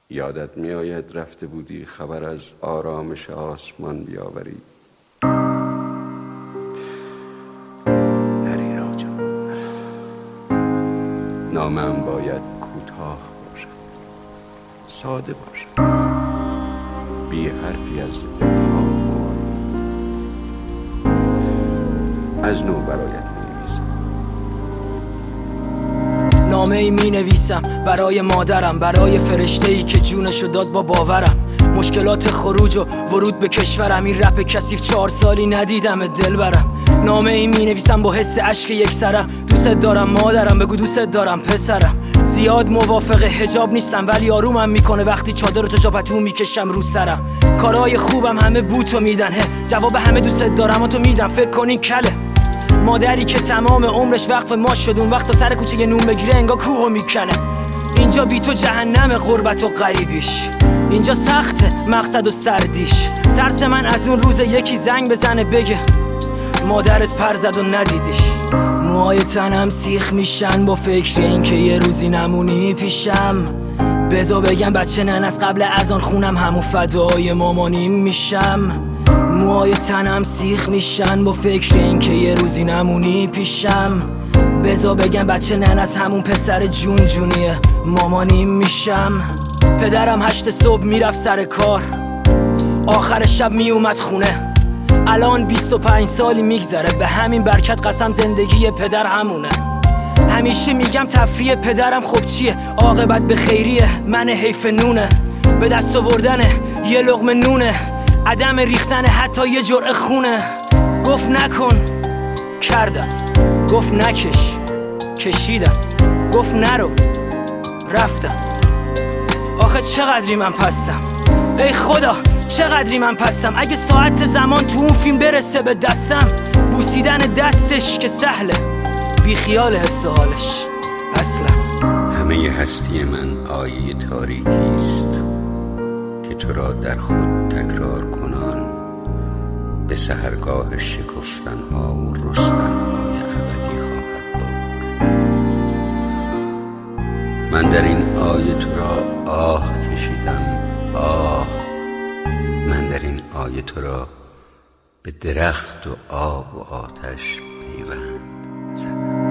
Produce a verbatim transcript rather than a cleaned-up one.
یادت می آید رفته بودی خبر از آرامش آسمان بیاوری. نری راجا، نامم باید کوتاه باشد، ساده باشد، بی حرفی از ابهام. از نو برایت می نویسم. نامه ای می نویسم برای مادرم، برای فرشته‌ای که جونشو داد با باورم. مشکلات خروج و ورود به کشورم، این رپ کثیف چهار سالی ندیدم دل برم. نامه ای می نویسم با حس اشک یک سرم، دوست دارم مادرم، بگو دوست دارم پسرم. زیاد موافق حجاب نیستم ولی آرومم میکنه وقتی چادر و تجابتو میکشم رو سرم. کارهای خوبم همه بوتو میدن، هه جواب همه دوست دارم تو میدم، فکر کنی کله. مادری که تمام عمرش وقف ما شد، اون وقت تا سر کوچه یه نون بگیره انگار کوهو میکنه. اینجا بی تو جهنم غربت و غریبیش، اینجا سخته مقصد و سردیش. ترس من از اون روز یکی زنگ بزنه بگه مادرت پر زد و ندیدیش. موهای تنم سیخ میشن با فکر این که یه روزی نمونی پیشم. بذار بگم بچه نن از قبل از آن خونم همون فدای مامانیم میشم. موهای تنم سیخ میشن با فکر این که یه روزی نمونی پیشم. بذار بگم بچه نن از همون پسر جون جونیه مامانیم میشم. پدرم هشت صبح میرفت سر کار، آخر شب میومد خونه. الان بیست و پنج سالی میگذره، به همین برکت قسم زندگی پدر همونه. همیشه میگم تفریح پدرم خب چیه، عاقبت به خیریه، من حیف نونه. به دست آوردنه یه لقمه نونه، عدم ریختن حتی یه جرعه خونه. گفت نکن کردم، گفت نکش کشیدم، گفت نرو رفتم. آخه چقدری من پستم ای خدا، چقدری من پستم. اگه ساعت زمان تو اون فیلم برسه به دستم، بوسیدن دستش که سهله، بی خیال حس و حالش اصلا. همه هستی من آیه تاریکی است که تو را در خود تکرار کنان به سحرگاه شکفتن ها و رستن های ابدی خواهد برد. من در این آیه تو را آه کشیدم، آه. من در این آیه تو را به درخت و آب و آتش پیوند زدم.